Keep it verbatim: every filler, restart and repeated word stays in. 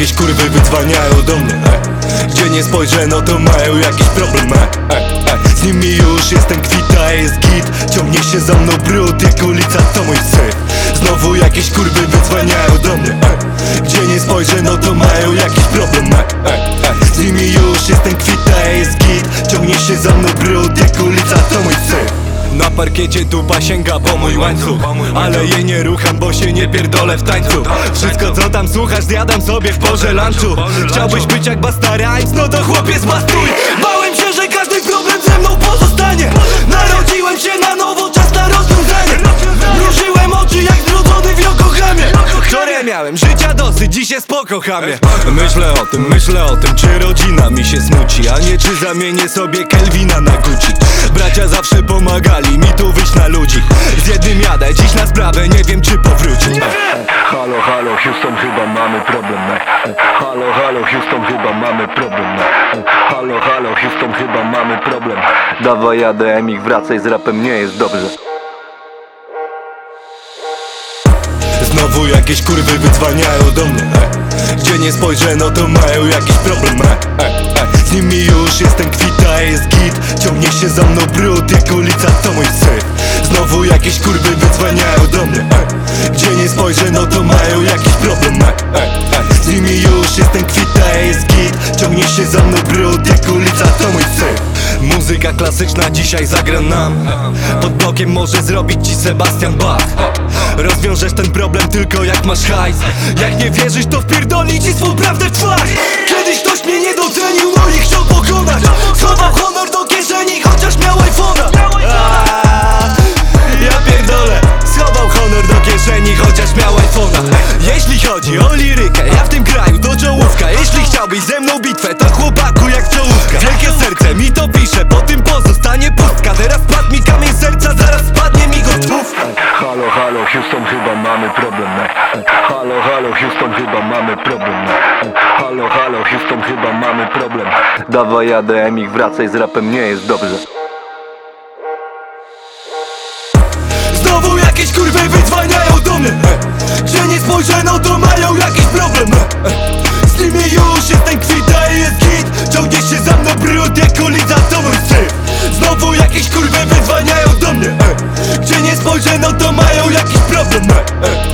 jakieś kurwy wydzwaniają do mnie, e. Gdzie nie spojrzę, no to mają jakiś problem, e, e, e. Z nimi już jestem kwita, jest git. Ciągnie się za mną brud, jak ulica to mój syf. Znowu jakieś kurwy wydzwaniają do mnie, e. Gdzie nie spojrzę, no to mają jakiś problem, e, e, e. Z nimi już jestem kwita, jest git. Ciągnie się za mną brud, jak ulica to mój syf. Na parkiecie dupa sięga po mój łańcuch, ale jej nie rucham, bo się nie pierdolę w tańcu. Wszystko co tam słuchasz zjadam sobie w porze lunchu. Chciałbyś być jak Busta Rhymes, no to chłopiec zbastuj. Bałem się, że każdy problem ze mną pozostanie. Narodziłem się na nowo, czas na rozwiązanie. Mrużyłem oczy jak zbrudzony w Yokohamie. Wczoraj miałem życia dosyć, dziś jest spoko, chamie. Myślę o tym, myślę o tym, czy rodzina mi się smuci, a nie czy zamienię sobie Kelvina na Gucci. Bracia zawsze pomagali mi tu wyjść na ludzi. Z jednym jadę dziś na sprawę, nie wiem czy powróci. Halo, halo, Houston, chyba mamy problem. Halo, halo, Houston, chyba mamy problem. Halo, halo, Houston, chyba mamy problem. Dawaj jadę, Emik, wracaj z rapem, nie jest dobrze. Znowu jakieś kurwy wydzwaniają do mnie, e. Gdzie nie spojrzę, no to mają jakiś problem, e, e, e. Z nimi już jestem kwita, jest git. Ciągnie się za mną brud, jak ulica to mój syf. Znowu jakieś kurwy wydzwaniają do mnie, e. Gdzie nie spojrzę, no to mają jakiś problem, e, e, e. Z nimi już jestem kwita, jest git. Ciągnie się za mną brud, jak ulica to mój syf. Muzyka klasyczna dzisiaj zagra nam. Pod blokiem może zrobić ci Sebastian Bach. Rozwiążesz ten problem tylko jak masz hajs. Jak nie wierzysz, to wpierdolni ci swą prawdę w twarz. Kiedyś ktoś mnie nie docenił, no i chciał pokonać. Schował honor do kieszeni, chociaż miał iPhone'a. Ja pierdolę, schował honor do kieszeni, chociaż miał iPhone'a. Jeśli chodzi o lirykę, ja w tym kraju to czołówka. Jeśli chciałbyś ze mną bitwę, to chłopaku jak czołówka. Wielkie serce mi to pisze, po tym pozostanie pustka. Teraz spadł mi kamień serca, zaraz spadnie mi gotówka. Halo, halo, Houston, chyba mamy problem. Halo, halo, Houston, chyba mamy problem. Halo, halo, Houston, chyba mamy problem. Dawaj jadę, Emik, wracaj z rapem, nie jest dobrze. Znowu jakieś kurwy wydzwaniają do mnie, e. Gdzie nie spojrzę, no to mają jakiś problem, e. Z nimi już jestem kwita i jest git. Ciągnie się za mną brud, jak ulica to mój syf. Znowu jakieś kurwy wydzwaniają do mnie, e. Gdzie nie spojrzę, no to mają jakiś problem, e.